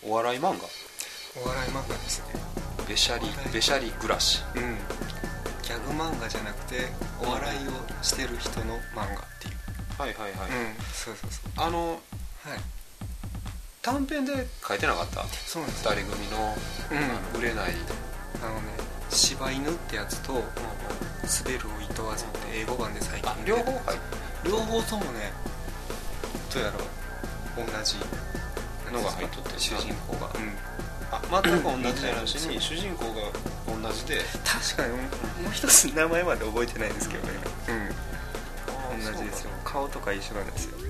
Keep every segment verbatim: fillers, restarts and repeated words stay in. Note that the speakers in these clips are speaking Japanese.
お笑い漫画。 お笑い漫画ですね。 べしゃりべしゃり暮らし。 うん。ギャグ漫画じゃなくてお笑いをしてる人の漫画っていう。 はいはいはい。 うん。そうそうそう。 あの、 はい。 短編で書いてなかった？ そうなんです。 ふたり組の、うん、あの売れないあのね、柴犬ってやつと、うん、滑るをいとわずって英語版で最近あ両方はい両方ともね、どうやろう同じのが入っとって主人公が、うん、 あ全く同じじゃなしに主人公が同じで、 確かにもう一つ名前まで覚えてないんですけどね、うん、同じですよ。顔とか一緒なんですよ。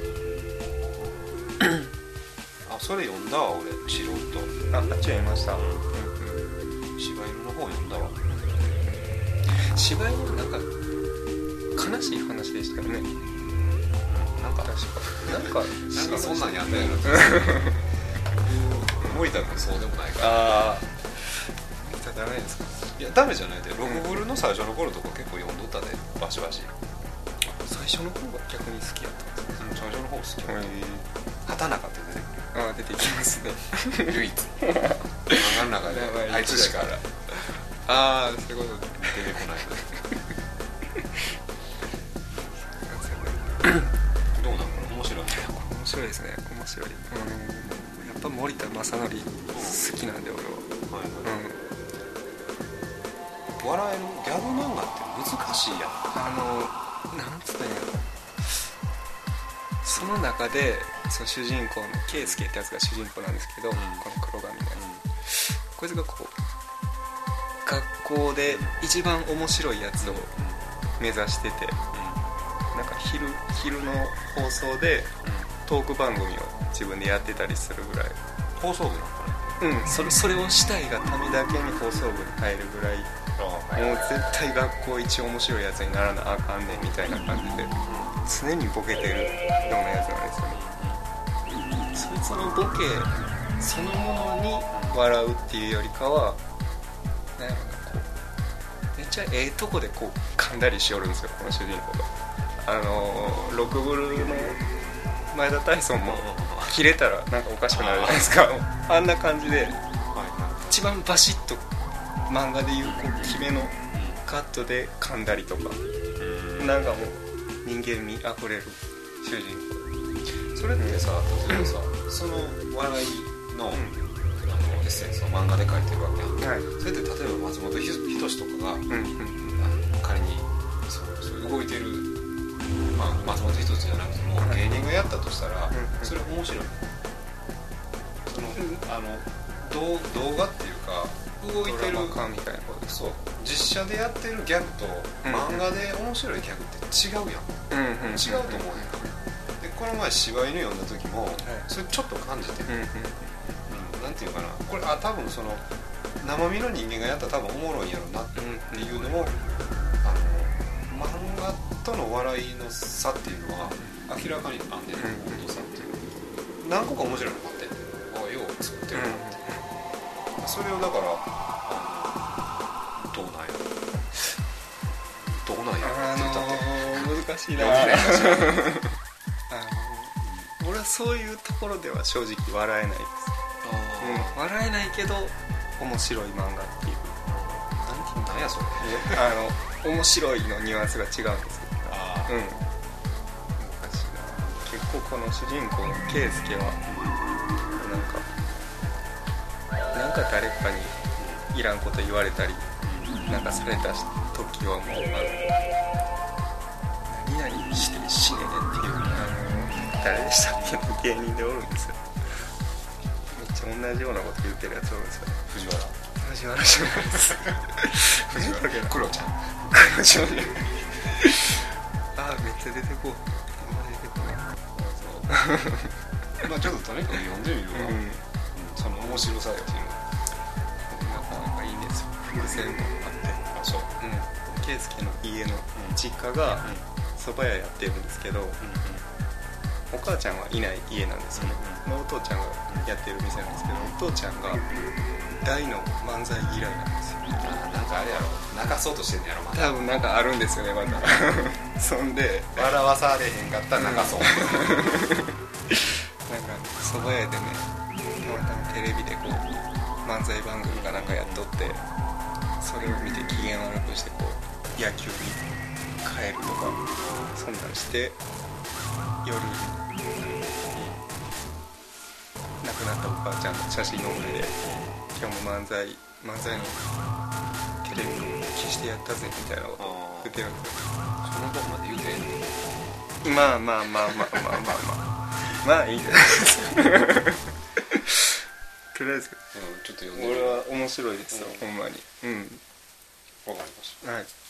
あ、それ読んだわ俺、素人。 あ、あっちは読みました。うんうん、 柴犬の方読んだわ。 柴犬なんか悲しい話でしたよね。 なんか確かなんかなんかそんなんやんだよな。森田君そうでもないから。 ああ、森田ダメですか？ いやダメじゃないで。ロクブルの最初の頃とか結構読んどったで、バシバシ。 最初の方が逆に好きやったんですか？ うん、最初の方好き。 へえ。 畑中って出てくる。 ああ、出てきますね。 唯一。漫画の中であいつしかああ、そういうことで出てこない。どうなの？面白い。 面白いですね。面白い。あのー、やっぱ森田正則好きなんで俺は。はいはい。 うん。笑えるギャグ漫画って難しいやん。 あのー、なんつったんやろ。その中でその主人公の圭介ってやつが主人公なんですけど、うん、この黒髪のやつ、うん、こいつがこう学校で一番面白いやつを目指してて、うん、なんか 昼, 昼の放送でトーク番組を自分でやってたりするぐらい。 放送部なのかな。 うん、それ、それをしたいがためだけに放送部に入るぐらい、もう絶対学校一面白いやつにならなあかんねんみたいな感じで常にボケてるようなやつなんですよね。そいつのボケそのものに笑うっていうよりかは、なんやろな、こうめっちゃええとこでこう噛んだりしよるんですよ、この主人公が。あのー、ロクブルの前田大尊も切れたらなんかおかしくなるじゃないですか。 あ, あんな感じで一番バシッと漫画でいうこう決めのカットで噛んだりとか、なんかもう人間味あふれる主人公。 それってさ、例えばさ、その笑いの、うん、あのエッセンスを漫画で描いてるわけやん、はい、それって例えば松本人志とかが、うんうん、あの仮にそう、そう動いてる、まあ、松本人志じゃなくても、はい、芸人がやったとしたら、うんうん、それ面白い。その、うん、あの 動, 動画っていうか動いてるドラマ化みたいなことです。 そう、実写でやってるギャグと、うんうん、漫画で面白いギャグって違うやん、うんうんうん、違うと思うねんか。でこの前柴犬読んだ時も、はい、それちょっと感じてる、うんうんうん、なんていうかな、これあ多分その生身の人間がやったら多分おもろいんやろなっていうのも、うんうん、あの漫画との笑いの差っていうのは明らかにあんねん、温度差っていうの何個か面白いのがあって、あよう作ってるなって、うん、それをだからどうなんやどうなんやって言ったって、 あのー、難しいなあの俺はそういうところでは正直笑えないです。あ、うん、笑えないけど面白い漫画っていう、 なんやそれあの面白いのニュアンスが違うんですけど、あ、うん、難しいな。結構この主人公の圭介はなんかなんか誰かにいらんこと言われたりなんかされた時はもうあの何々して死ねねっていう、あの誰でしたっけ、芸人でおるんですよ。めっちゃ同じようなこと言ってるやつおるんですよ。 藤原藤原じゃないです藤原クロちゃんクロちゃんあーめっちゃ出てこう出てこないまあちょっととにかく読んでみるわ、うん、その面白さっていうのなかなかいいんですよ。伏線もあって、 あ、そう、 うん、圭介の家の実家が蕎麦屋やってるんですけど、うんうん、お母ちゃんはいない家なんですよね、うんうん、お父ちゃんがやってる店なんですけど、お父ちゃんが大の漫才嫌いなんですよ。 あ、なんかあれやろ、泣かそうとしてんのやろ、また多分なんかあるんですよね、またそんで笑わされへんかったら泣かそうなんか蕎麦屋でね、たまたまテレビでこう漫才番組かなんかやっとって、それを見て機嫌悪くしてこう野球に帰るとかそんなんして、夜亡くなったお母ちゃんの写真の上で今日も漫才漫才のテレビ消してやったぜみたいなことを言ってるんですよ。 そのとこまで言うてんねん。 まあまあまあまあまあまあまあまあいいんじゃないですかとりあえず、 うん、ちょっと読んでみ俺は面白いですよ、 うん、 ほんまに。うん、 わかりました。 はい。